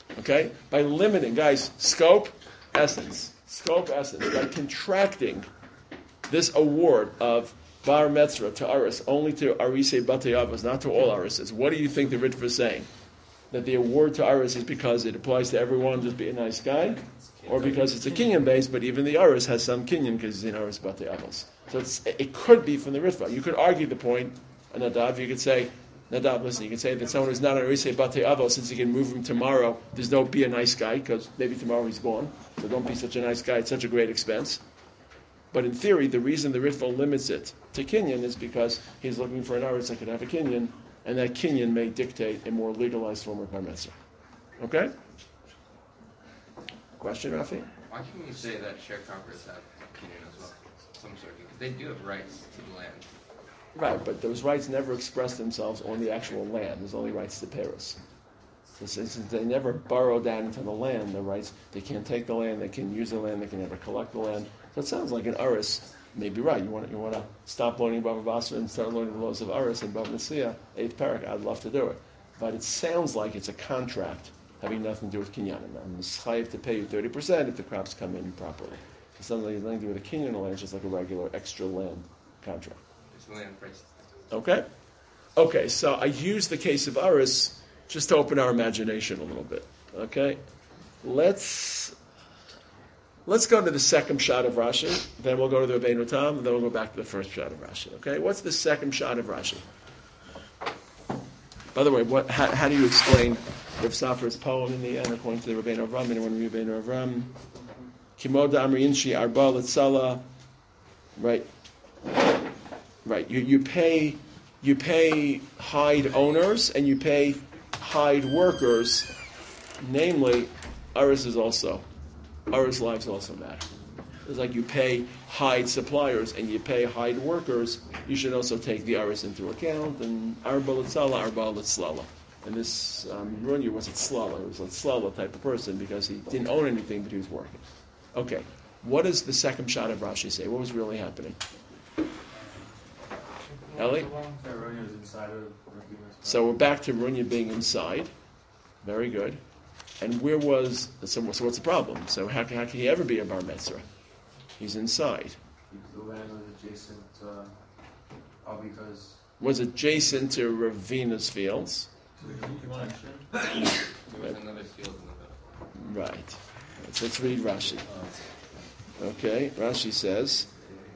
Okay? By limiting, guys, scope, essence. Scope, essence. By contracting this award of Bar Metzra to Aris only to Arisei Batei Avos, not to all Arises. What do you think the Ritva is saying? That the award to Aris is because it applies to everyone, just be a nice guy? Or because it's a Kinyan base, but even the Aris has some Kinyan because he's in Aris Batei Avos. So it's, it could be from the Ritva. You could argue the point, Nadav, you could say, Nadav, listen, you can say that someone who's not an Arisei Batei Avos, since you can move him tomorrow, there's no be a nice guy, because maybe tomorrow he's gone. So don't be such a nice guy, it's such a great expense. But in theory, the reason the Ritva limits it to Kinyan is because he's looking for an Aris that could have a Kinyan, and that Kinyan may dictate a more legalized form of Bar Mitzvah. Okay? Question, Rafi? Why can't we say that sharecroppers have Kinyan as well? Some sort of, because they do have rights to the land. Right, but those rights never express themselves on the actual land. There's only rights to Paris. So since they never burrow down into the land, the rights, they can't take the land, they can use the land, they can never collect the land. So it sounds like an Aris may be right. You want to, you want to stop learning Bava Basra and start learning the laws of Aris and Bava Nasiya, eighth parak, I'd love to do it. But it sounds like it's a contract having nothing to do with Kinyanim. I'm chayiv to pay you thirty percent if the crops come in properly. It sounds like it's nothing to do with a Kinyan land, it's just like a regular extra land contract. It's land price. Okay? Okay, so I use the case of Aris just to open our imagination a little bit. Okay? Let's let's go to the second shot of Rashi, then we'll go to the Rabbeinu Tam, and then we'll go back to the first shot of Rashi. Okay? What's the second shot of Rashi? By the way, what, how, how do you explain Rav Safra's poem in the end, according to the Rabbeinu Avram, anyone read Rabbeinu Avram? Kimod Amri Inshi Arba Letzala. Right. Right. You you pay you pay hide owners and you pay hide workers. Namely, Aris is also Aris lives also matter. It's like you pay hide suppliers and you pay hide workers. You should also take the Aris into account. And Arba Letzala, Arba Letzlala. And this um, Runya was a Tzlala. It was a Tzlala type of person because he didn't own anything, but he was working. Okay. What does the second shot of Rashi say? What was really happening? Ellie? So we're back to Runya being inside. Very good. And where was... So, so what's the problem? So how, how can he ever be a Bar Metzra? He's inside. The land was adjacent, uh, all because... Was adjacent to Ravina's fields. There was another field in the middle. Right. So let's read Rashi. Okay, Rashi says...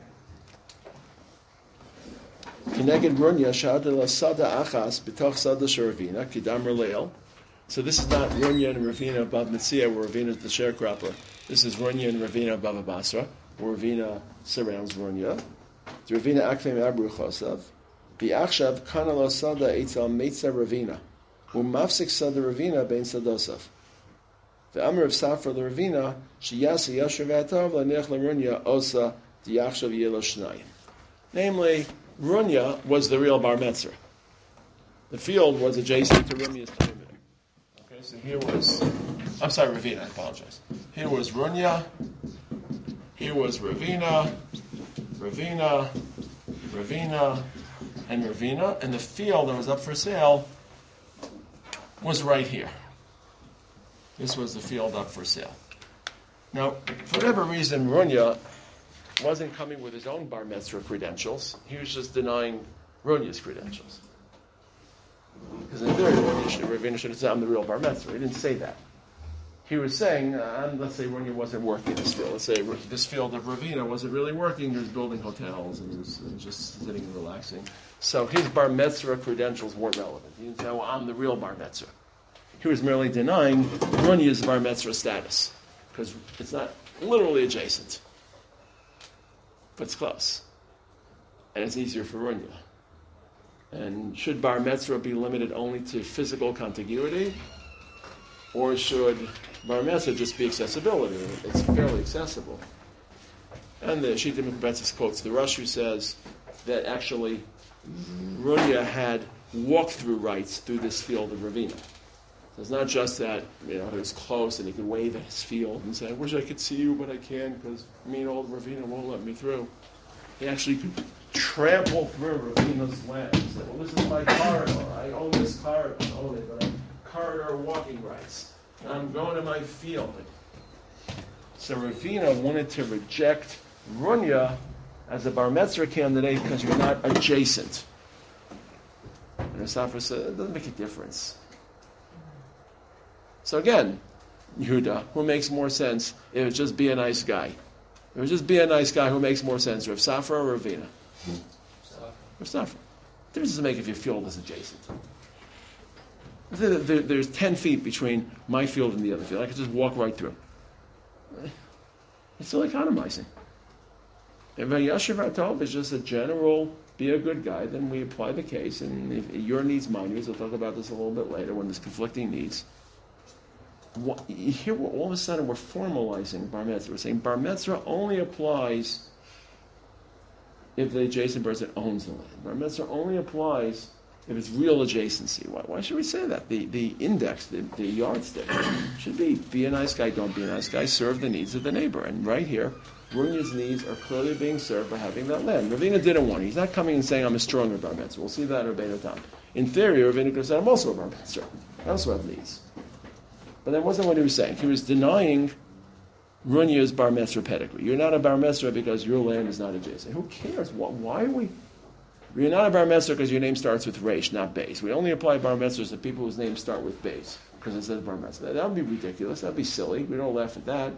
Kineged Runya shada la sada achas b'toch sada sheravina kidam releil. So this is not Runya and Ravina above Mitzia, where Ravina is the sharecropper. This is Runya and Ravina above Basra, where Ravina surrounds Runya. The Ravina akvim abru chosav. Bi'achshav kana la sada etzel meitza Ravina. Umafsik sada Ravina bein sadosav. The Amr of Safra the Ravina sheyasi yasher v'atav l'nech l'Runya osa di'achshav yelo shnayim. Namely, Runya was the real Bar Metzra. The field was adjacent to Runya's perimeter. Okay, so here was, I'm sorry, Ravina, I apologize. Here was Runya, here was Ravina, Ravina, Ravina, and Ravina, and the field that was up for sale was right here. This was the field up for sale. Now, for whatever reason, Runya wasn't coming with his own Bar Metzra credentials. He was just denying Runya's credentials. Because in theory, Ravina should have said, I'm the real Bar Metzra. He didn't say that. He was saying, uh, let's say Runya wasn't working this field. Let's say this field of Ravina wasn't really working. He was building hotels and he was, he was just sitting and relaxing. So his Bar Metzra credentials weren't relevant. He didn't say, well, I'm the real Bar Metzra. He was merely denying Runya's Bar Metzra status. Because it's not literally adjacent. But it's close. And it's easier for Runya. And should Bar Metzra be limited only to physical contiguity? Or should Bar Metzra just be accessibility? It's fairly accessible. And the Shita Mikbetzis quotes the Rosh, who says that actually Runya had walk-through rights through this field of Ravina. So it's not just that, you know, it was close and he could wave at his field and say, I wish I could see you, but I can't because mean old Ravina won't let me through. He actually could trample through Ravina's land and say, well, this is my corridor. I own this corridor. I own it, but I have corridor walking rights. I'm going to my field. So Ravina wanted to reject Runya as a bar mitzvah candidate because you're not adjacent. And Safra said, it doesn't make a difference. So again, Yehuda, who makes more sense? It would just be a nice guy. It would just be a nice guy who makes more sense, Rav Safra or Ravina? Rav Safra. What difference does it make if your field is adjacent? There, there, there's ten feet between my field and the other field. I could just walk right through. It's still economizing. If Yashiv Atov is just a general, be a good guy, then we apply the case, and if your needs, my needs, we'll talk about this a little bit later when there's conflicting needs. What, here, we're, all of a sudden, we're formalizing bar mitzvah. We're saying bar mitzvah only applies if the adjacent person owns the land. Bar mitzvah only applies if it's real adjacency. Why, why should we say that? The the index, the, the yardstick, should be be a nice guy, don't be a nice guy, serve the needs of the neighbor. And right here, Runya's needs are clearly being served by having that land. Ravina didn't want it. He's not coming and saying, I'm a stronger bar mitzvah. We'll see that in Rabbeinu Tam. In theory, Ravina could have said, I'm also a bar mitzvah. I also have needs. But that wasn't what he was saying. He was denying Runya's bar mitzvah pedigree. You're not a bar mitzvah because your land is not adjacent. Who cares? Why are we... You're not a bar mitzvah because your name starts with Reish, not Beis. We only apply bar mitzvahs to people whose names start with Beis, because it says bar mitzvah. That would be ridiculous. That would be silly. We don't laugh at that.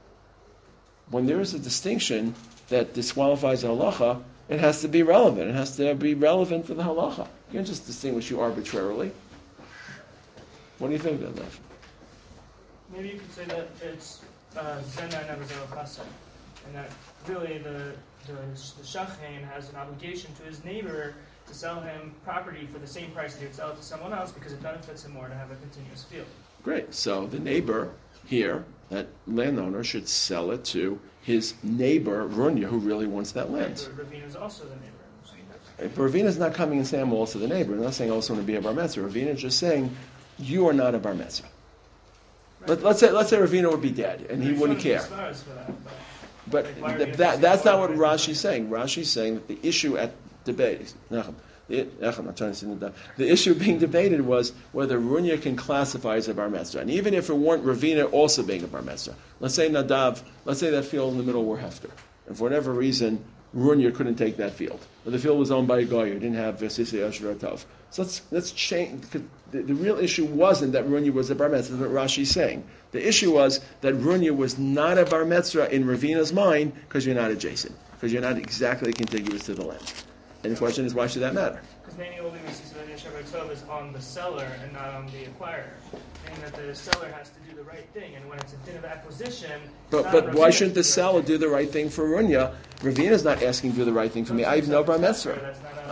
When there is a distinction that disqualifies a halacha, it has to be relevant. It has to be relevant for the halacha. You can't just distinguish you arbitrarily. What do you think, Lev? Maybe you could say that it's Zena never Chassan, and that really the the, the Shachin has an obligation to his neighbor to sell him property for the same price that he would sell it to someone else because it benefits him more to have a continuous field. Great. So the neighbor here, that landowner, should sell it to his neighbor, Runya, who really wants that land. Right, Ravina is also the neighbor. If Ravina is not coming and saying, I'm also the neighbor, I'm not saying I also want to be a bar mitzvah. Ravina is just saying, you are not a bar mitzvah. Right. Let, let's say let's say Ravina would be dead, and he wouldn't care. For that, but But like, th- that, that's not what Rashi's saying. Rashi's saying that the issue at debate, the, I'm not trying to say the, the issue being debated was whether Runya can classify as a bar mitzvah. And even if it weren't Ravina also being a bar mitzvah, let's say Nadav, let's say that field in the middle were Hefker. And for whatever reason, Runya couldn't take that field. Or the field was owned by a Goyer, didn't have Vesisei Asher Tov. So let's, let's change, the, the real issue wasn't that Runya was a bar mitzvah, that's what Rashi's saying. The issue was that Runya was not a bar mitzvah in Ravina's mind because you're not adjacent, because you're not exactly contiguous to the land. And the question is, why should that matter? Because many only Tov is on the seller and not on the acquirer, meaning that the seller has to do the right thing, and when it's a din of acquisition, but but why shouldn't the seller do the right thing for Runya? Ravina's not asking to do the right thing for me. I have no bar mitzvah.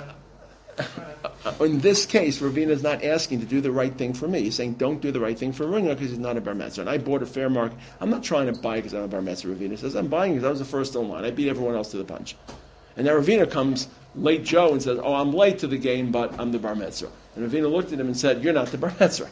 In this case, Ravina is not asking to do the right thing for me. He's saying, don't do the right thing for Runya because he's not a bar mitzvah. And I bought a fair mark. I'm not trying to buy because I'm a bar mitzvah. Ravina says, I'm buying because I was the first in line. I beat everyone else to the punch. And now Ravina comes, late Joe, and says, oh, I'm late to the game, but I'm the bar mitzvah. And Ravina looked at him and said, you're not the bar mitzvah.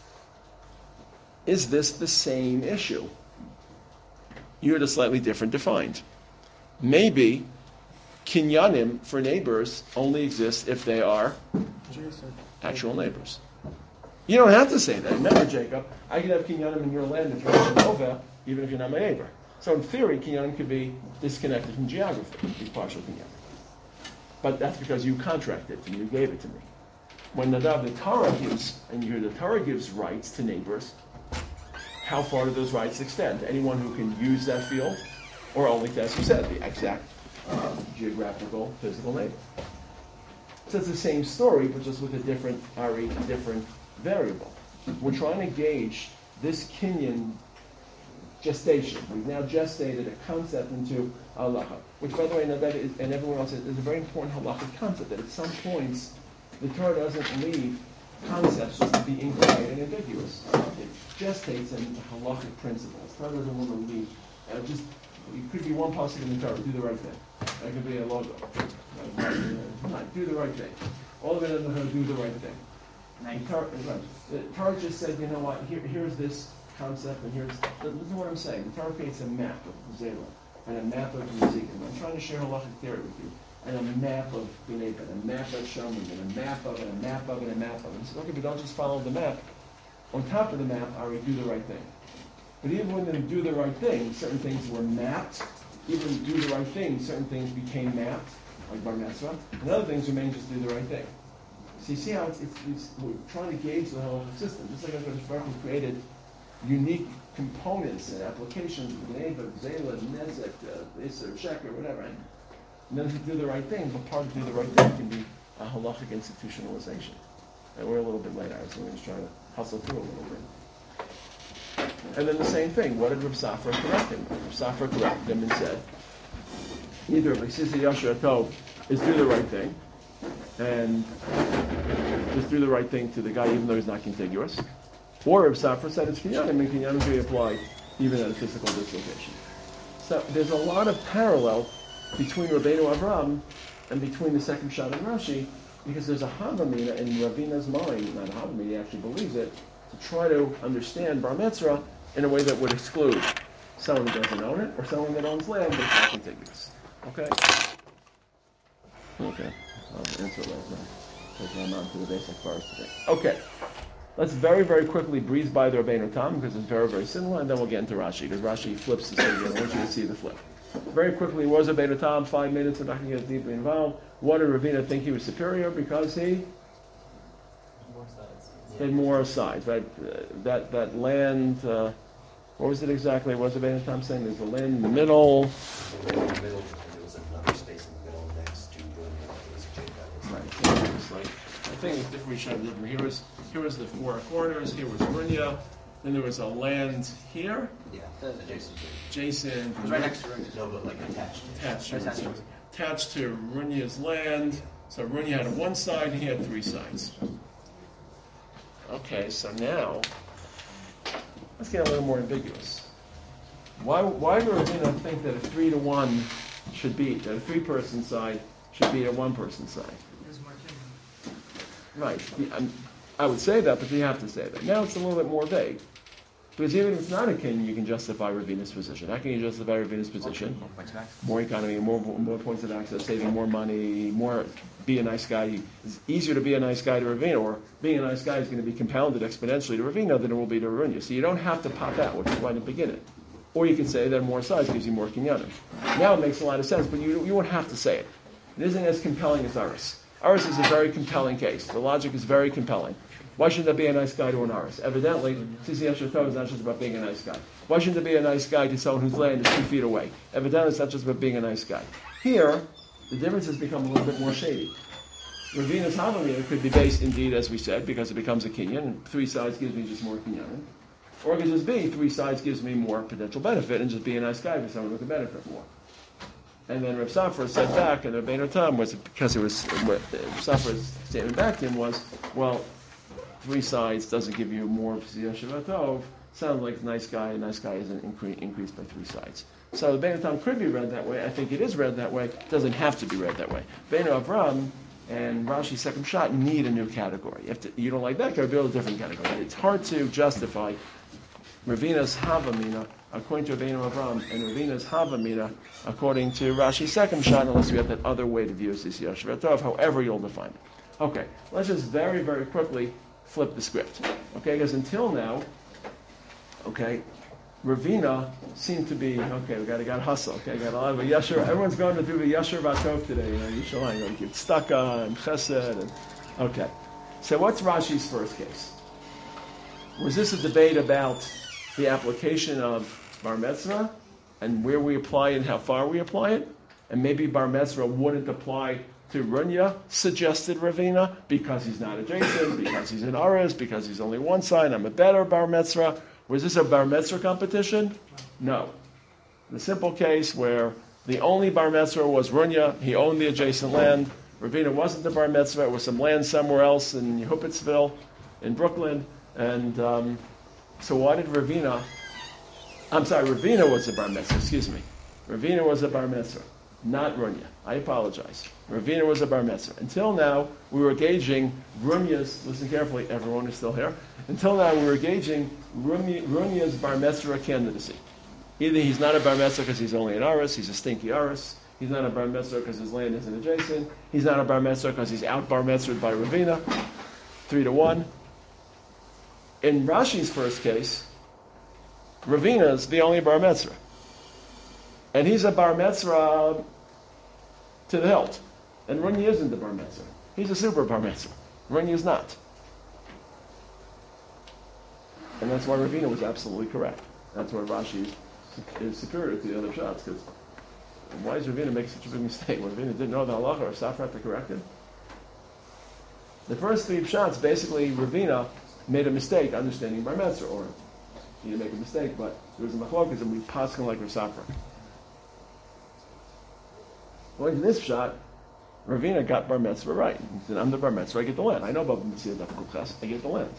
Is this the same issue? You had a slightly different defined. Maybe kinyanim for neighbors only exist if they are actual neighbors. You don't have to say that. Remember, Jacob, I can have kinyanim in your land if you're in Nova, even if you're not my neighbor. So in theory, kinyanim could be disconnected from geography, be partial kinyanim. But that's because you contracted and you gave it to me. When the, the Torah gives, and you hear the Torah gives rights to neighbors, how far do those rights extend? To anyone who can use that field, or only to, as you said, the exact uh, geographical, physical neighbor? So it's the same story, but just with a different, Ari, a different variable. We're trying to gauge this Kinyan gestation. We've now gestated a concept into halacha, which, by the way, that is, and everyone else, is, is a very important halachic concept, that at some points the Torah doesn't leave concepts just to be inquiet and ambiguous. It gestates in halachic principles. The Torah doesn't want to leave. Uh, just, it could be one pasuk in the Torah, do the right thing. That could be a logo. Uh, not, do the right thing. All of it doesn't know how to do the right thing. The Torah, the Torah just said, you know what, here, here's this concept, and here's, listen to what I'm saying. The Torah creates a map of Zela, and a map of Nezikim. I'm trying to share halachic theory with you. And a map of B'nai Ben, a map of Shomin, and a map of it, a map of it, a map of it. And he said, okay, but don't just follow the map. on top of the map are we do the right thing. But even when they do the right thing, certain things were mapped. Even when do the right thing, certain things became mapped, like bar mitzvah, and other things remain just do the right thing. So you see how it's, it's, it's we're trying to gauge the whole system. Just like HaKadosh Baruch Hu created unique components and applications, Neva, Zela, Nezek, Isser, Sheker, whatever. And then to do the right thing, but part of do the right thing can be a halachic institutionalization. And we're a little bit late hours, so we're just trying to hustle through a little bit. And then the same thing, what did Reb Safra correct him? Reb Safra corrected him and said, either Sisi Yasher Tov is do the right thing, and just do the right thing to the guy even though he's not contiguous. Or Reb Safra said it's kinyanim, and kinyanim can be applied even at a physical dislocation. So there's a lot of parallel between Rabbeinu Avram and between the second shot and Rashi, because there's a Havamina in Ravina's mind, not a Havamina, he actually believes it, to try to understand Bar Mitzvah in a way that would exclude someone who doesn't own it, or someone that owns land but is not contiguous. Okay? Okay. I'll answer those now. We're going on to the basic parts today. Okay. Let's very, very quickly breeze by the Rabbeinu Tam, because it's very, very similar, and then we'll get into Rashi, because Rashi flips the same. I want you to see the flip. Very quickly, what was Rabbeinu Tam? Five minutes, we're not going to get deeply involved. What did Ravina think he was superior? Because he had more sides, right? Uh, that that land, uh, what was it exactly? What was Rabbeinu Tam saying? There's a land in the middle. In the middle, and there was another space in the middle next to Brunia. Right. It's like, I think it's different. We should have different. Here was here was the four corners. Here was Brunia. Then there was a land here. Yeah, that's adjacent to it. Jason. It's right next to Runya. No, but like attached. Attached to, Attached to it. attached to Runya's land. So Runya had one side, and he had three sides. Okay, so now let's get a little more ambiguous. Why why do Ravina think that a three to one should be that a three person side should be a one person side? There's more kinyanim. Right. Yeah, I'm- I would say that, but you have to say that. Now it's a little bit more vague. Because even if it's not a king, you can justify Ravina's position. How can you justify Ravina's position? More points of access. More economy, more more points of access, saving more money, more be a nice guy. It's easier to be a nice guy to Ravina, or being a nice guy is going to be compounded exponentially to Ravina than it will be to Ravina. So you don't have to pop out, which is why in the beginning. Or you can say that more size gives you more kinyanim. Now it makes a lot of sense, but you you won't have to say it. It isn't as compelling as Aris. Aris is a very compelling case. The logic is very compelling. Why shouldn't there be a nice guy to an Aris? Evidently, Sisi Yasher Tov is not just about being a nice guy. Why shouldn't there be a nice guy to someone whose land is two feet away? Evidently, it's not just about being a nice guy. Here, the difference has become a little bit more shady. Ravina's Havamina could be based, indeed, as we said, because it becomes a kinyan, and three sides gives me just more kinyan. Or it could just be, three sides gives me more potential benefit, and just be a nice guy for someone who can benefit more. And then Reb Safra said back, and Rabbeinu Tam was, because it was, Reb Safra's statement back to him was, well, three sides doesn't give you more Yashivatov. Sounds like nice guy, a nice guy isn't incre- increased by three sides. So the Beinu Tam could be read that way. I think it is read that way. It doesn't have to be read that way. Beinu Avram and Rashi's second shot need a new category. If to, you don't like that, gotta build a different category. It's hard to justify Ravina's Havamina according to Beinu Avram and Ravina's Havamina according to Rashi's second shot unless you have that other way to view Sisi Yashivatov, however you'll define it. Okay, let's just very, very quickly flip the script. Okay, because until now, okay, Ravina seemed to be, okay, we got to got to hustle. Okay, got a lot of a Yasher. Everyone's going to do the Yasher Vatov today. You know, Yishalayim, like get stuck on Chesed. And, okay, so what's Rashi's first case? Was this a debate about the application of Bar Mitzvah and where we apply it and how far we apply it? And maybe Bar Mitzvah wouldn't apply to Runya, suggested Ravina, because he's not adjacent, because he's in Aris, because he's only one side, I'm a better Bar Mitzvah. Was this a Bar Mitzvah competition? No. The simple case where the only Bar Mitzvah was Runya, he owned the adjacent land. Ravina wasn't the Bar Mitzvah, it was some land somewhere else in Yehupitzville, in Brooklyn. And um, so why did Ravina, I'm sorry, Ravina was the Bar Mitzvah, excuse me. Ravina was a Bar Mitzvah, not Runya. I apologize. Ravina was a Bar Mitzvah. Until now, we were gauging Runya's, listen carefully, everyone is still here. Until now, we were gauging Runya's Bar Mitzvah candidacy. Either he's not a Bar Mitzvah because he's only an Aris, he's a stinky Aris. He's not a Bar Mitzvah because his land isn't adjacent. He's not a Bar Mitzvah because he's out Bar Mitzvah by Ravina. Three to one. In Rashi's first case, Ravina is the only bar mitzvah. And he's a bar mitzvah to the hilt. And Runya isn't the bar mitzvah. He's a super bar mitzvah. Runya is not. And that's why Ravina was absolutely correct. That's why Rashi is superior to the other shots. Because why does Ravina make such a big mistake? When Ravina didn't know the halacha, or Safra had to correct him? The first three shots, basically, Ravina made a mistake understanding bar mitzvah, or he didn't make a mistake, but there was a machlokas and we passed him like Rav Safra. Going to this shot, Ravina got bar mitzvah right. He said, I'm the bar mitzvah, I get the land. I know about Mitzvah Daf I get the land.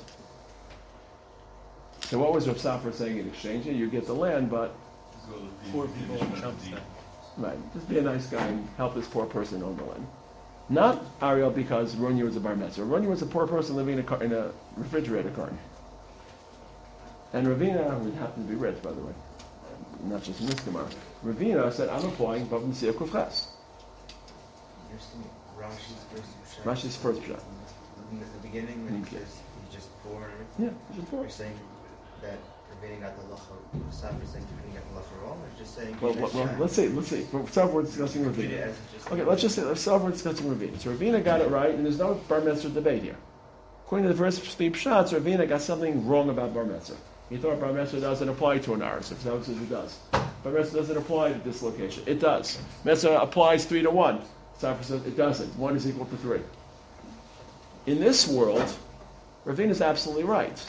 So what was Rav Safra saying in exchange? Yeah, you get the land, but Poor people chumps that. right, just be a nice guy and help this poor person own the land. Not Ariel because Runya was a bar mitzvah. Runya was a poor person living in a, car, in a refrigerator carton. And Ravina, who happened to be rich, by the way, not just in this Gemara, Ravina said, I'm applying Bav Messiah Kufches. You're saying Rashi's first shot. Rashi's first shot. In the beginning, when he Okay. says he's just poor and everything. Yeah, he's just poor. You're saying that Ravina got the lacha. Safra saying he couldn't get the lacha wrong, or just saying. Well, he well, just well shot? let's see, let's see. For some, we're discussing Treat it Ravina. as just- Okay, let's just say, let's say we're discussing Ravina. So Ravina got it right, and there's no bar mitzvah debate here. According to the first three shots, Ravina got something wrong about bar mitzvah. He thought bar mitzvah doesn't apply to an aris. If so, says it does. Bar mitzvah doesn't apply to this location. It does. Mitzvah applies three to one. Safra says it doesn't. One is equal to three. In this world, Ravina is absolutely right.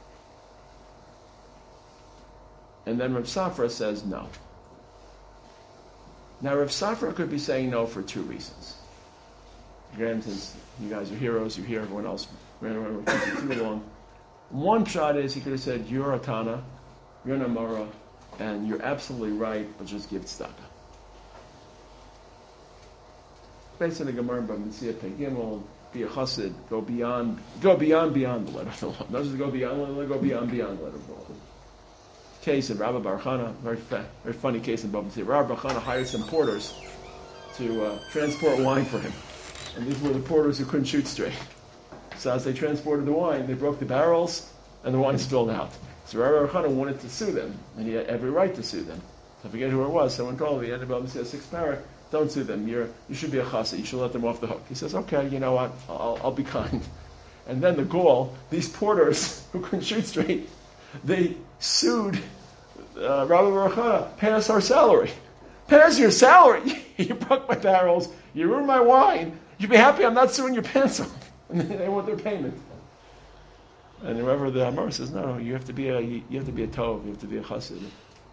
And then Rav Safra says no. Now Rav Safra could be saying no for two reasons. Granted, you guys are heroes, you hear everyone else ran around with too long. One shot is he could have said, you're a Tana, you're an Amara, and you're absolutely right, but just give tzedakah. Based on the Gemara by Mitzvah Pegimel, be a chassid, go beyond, go beyond, beyond the letter of the law. Not just go beyond the letter, go beyond, beyond the letter of the law. Case in Rabbi Bar Chana, very fa- very funny case in Bava Metzia. Rabbi Bar Chana hired some porters to uh, transport wine for him, and these were the porters who couldn't shoot straight. So as they transported the wine, they broke the barrels, and the wine spilled out. So Rabbi Bar Chana wanted to sue them, and he had every right to sue them. I forget who it was. Someone told him he had Bava Metzia six parak. Don't sue them. You're you should be a chassid. You should let them off the hook. He says, okay, you know what? I'll, I'll be kind. And then the Gaul, these porters who couldn't shoot straight, they sued uh, Rabbi Bar Chana, pay us our salary. Pay us your salary. You broke my barrels. You ruined my wine. You'd be happy I'm not suing your pants off. And they want their payment. And whoever the Amar says, no, you have to be a you have to be a tov. You have to be a chassid.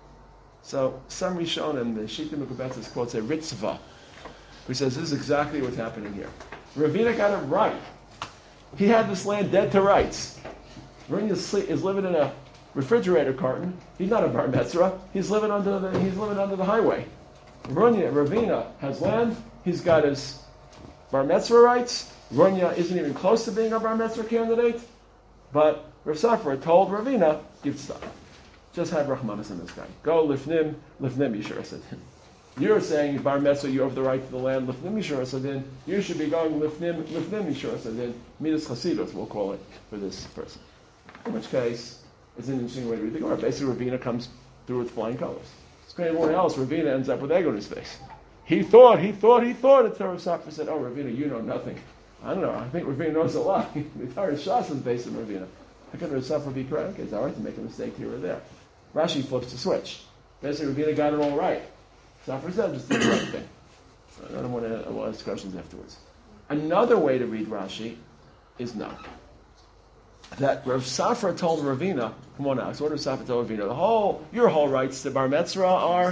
So some Rishonim, the Shita Mekubetzes quotes a Ritzvah, who says this is exactly what's happening here. Ravina got it right. He had this land dead to rights. Ravina is living in a refrigerator carton. He's not a bar mitzvah. He's living under the he's living under the highway. Ravina, Ravina has land. He's got his bar mitzvah rights. Runya isn't even close to being a bar mitzvah candidate. But Rav Safra told Ravina, give stuff. Just have Rahmanas in this guy. Go lifnim, lifnim Yishur Asadin. You're saying bar mitzvah, you have the right to the land, lifnim Yishur Asadin. You should be going lifnim, lifnim Yishur Asadin. Midas Chasidus, we'll call it for this person. In which case, it's an interesting way to read the Gemara. Basically, Ravina comes through with flying colors. It's great. Everyone else, Ravina ends up with egg on his face. He thought, he thought, he thought. And Rav Safra said, "Oh, Ravina, you know nothing." I don't know. I think Ravina knows a lot. The entire Shas is based on Ravina. How can Rav Safra be correct? Okay, it's all right to make a mistake here or there. Rashi flips the switch. Basically, Ravina got it all right. Safra said, just did the right thing. I don't want to, I want to ask questions afterwards. Another way to read Rashi is no. That Rav Safra told Ravina, come on now, so what did Safra tell Ravina? The whole, your whole rights to bar mitzvah are,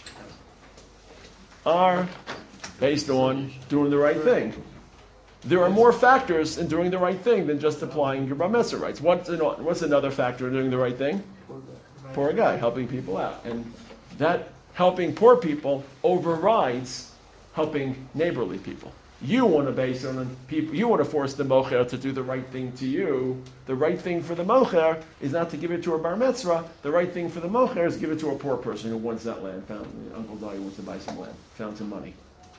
are based on doing the right thing. There are more factors in doing the right thing than just applying your bar mitzvah rights. What's, an, what's another factor in doing the right thing? Poor guy, helping people out. And that helping poor people overrides helping neighborly people. You want to base on people, you want to force the mocher to do the right thing to you. The right thing for the mocher is not to give it to a bar mitzvah. The right thing for the mocher is give it to a poor person who wants that land, found Uncle Dai wants to buy some land, found some money.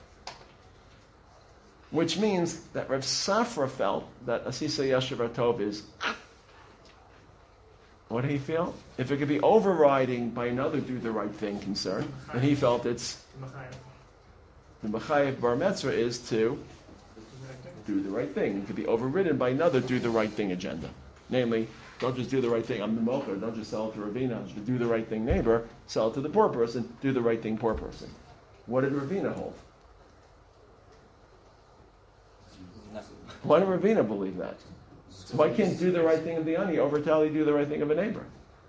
Which means that Rav Safra felt that Asisa Yashav Tov is What did he feel? If it could be overriding by another do the right thing concern, then he felt it's the Machayev Bar Metzra is to do the right thing. It could be overridden by another do the right thing agenda. Namely, don't just do the right thing, I'm the mocher, don't just sell it to Ravina, just do the right thing neighbor, sell it to the poor person, do the right thing poor person. What did Ravina hold? Why did Ravina believe that? Why can't do the right thing of the ani overtally do the right thing of a neighbor?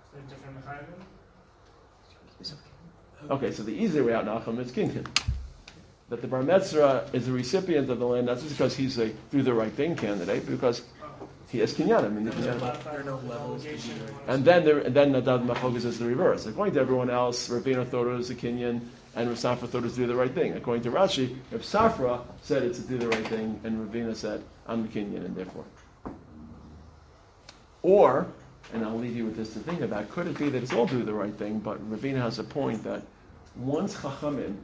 Okay, so the easier way out, Nachum, is Kinyan. That the Bar Metzra is the recipient of the land, not just because he's a do the right thing candidate, because he has kinyanim. There are no levels. And then there, and then Nadav Machogas is the reverse. According to everyone else, Ravina thought it was a kinyan, and Rav Safra thought it was do the right thing. According to Rashi, Rav Safra said it's to do the right thing, and Ravina said, I'm the kinyan, and therefore. Or, and I'll leave you with this to think about, could it be that it's all do the right thing, but Ravina has a point that once Chachamim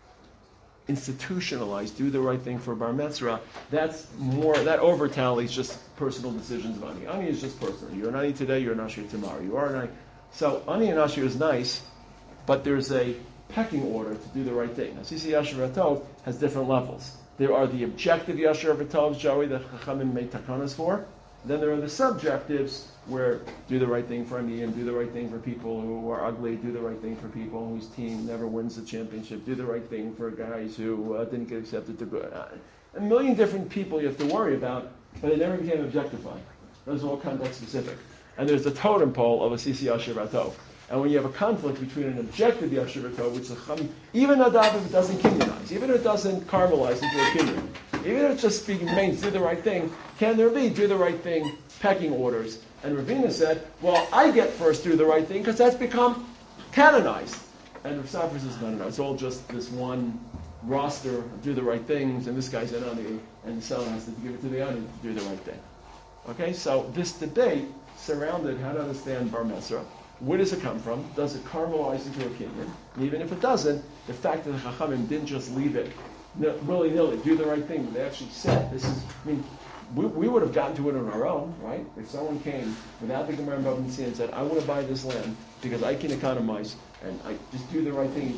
institutionalized, do the right thing for Bar Metzra, that's more, that over tallies just personal decisions of Ani. Ani is just personal. You're an Ani today, you're an Ashir tomorrow. You are an Ani. So Ani and Ashir is nice, but there's a pecking order to do the right thing. Now, Sisi Yashir Atov has different levels. There are the objective Yashir Atov, Joey, that Chachamim made takanas for. Then there are the subjectives where do the right thing for Ani and do the right thing for people who are ugly, do the right thing for people whose team never wins the championship, do the right thing for guys who uh, didn't get accepted to good. Uh, a million different people you have to worry about, but they never became objectified. Those are all context specific. And there's the totem pole of a Sisi Yashir Atov. And when you have a conflict between an objective Yashir Atov, which is a even Nadav if it doesn't kinyanize, even if it doesn't caramelize into a kinyan, even if it's just speaking remains, do the right thing, can there be do the right thing pecking orders? And Ravina said, well, I get first do the right thing because that's become canonized. And Rav Safra says, no, no, no, it's all just this one roster of do the right things, and this guy's an ani, and the seller has to give it to the ani to do the right thing. Okay, so this debate surrounded how to understand Bar Metzra. Where does it come from? Does it caramelize into a kinyan? And even if it doesn't, the fact that the Chachamim didn't just leave it willy-nilly, do the right thing, they actually said, this is, I mean, we, we would have gotten to it on our own, right? If someone came without the Gemara and Bava Metzia and said, I want to buy this land because I can economize and I just do the right thing,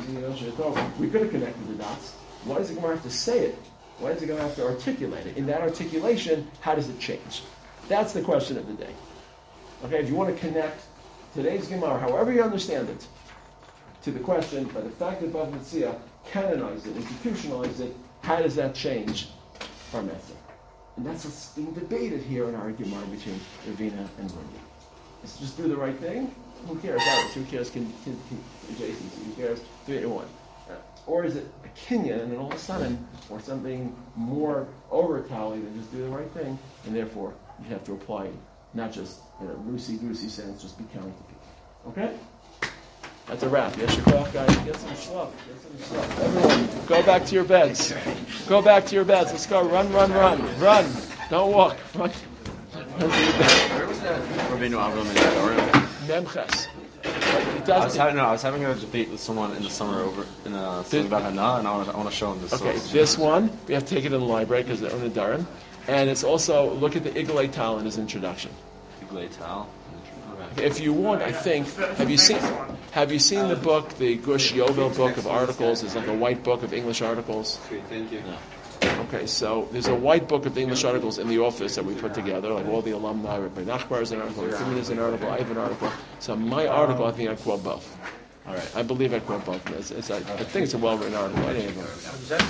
we could have connected the dots. Why does the Gemara have to say it? Why does the Gemara have to articulate it? In that articulation, how does it change? That's the question of the day. Okay, if you want to connect today's Gemara, however you understand it, to the question, by the fact that Bava Metzia canonized it, institutionalized it, how does that change our method? And that's what's being debated here in our Gemara between Ravina and Rumi. It's just do the right thing? Who cares? Ours? Who cares? Can, can, can, adjacency? Who cares? Three to one. Uh, or is it a kinyan, and then all of a sudden, or something more over tally than just do the right thing, and therefore you have to apply it, not just in a loosey-goosey sense, just be kind to people. Okay? That's a wrap. Yes, your clock, guys. Get some schluff. Get some schluff. Everyone, go back to your beds. Go back to your beds. Let's go. Run, run, run. Run. Don't walk. Run. Where was that? Rabbeinu Avram in Adorim? Memches. I was having no, I was having a debate with someone in the summer over in uh, something about Hana, and I want to I want to show him this. Okay, source. this one we have to take it in the library because they're on the Daran, and it's also look at the Igalei Tal in his introduction. Igalei Tal. If you want, I think, have you seen have you seen the book, the Gush Yovel book of articles? It's like a white book of English articles. Thank you. Okay, so there's a white book of English articles in the office that we put together, like all the alumni. Rabbi Nachbar is an article, Timon is an article, I have an artitle. So my article, I think I quote both. All right. I believe I quote both. It's, it's, I, I think it's a well-written article. I didn't know.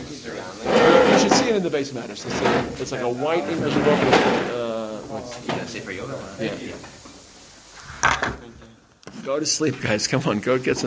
You should see it in the base matters. It's, a, it's like a white English book with, uh, with You gotta say for yoga. yeah. Go to sleep, guys. Come on, go get some.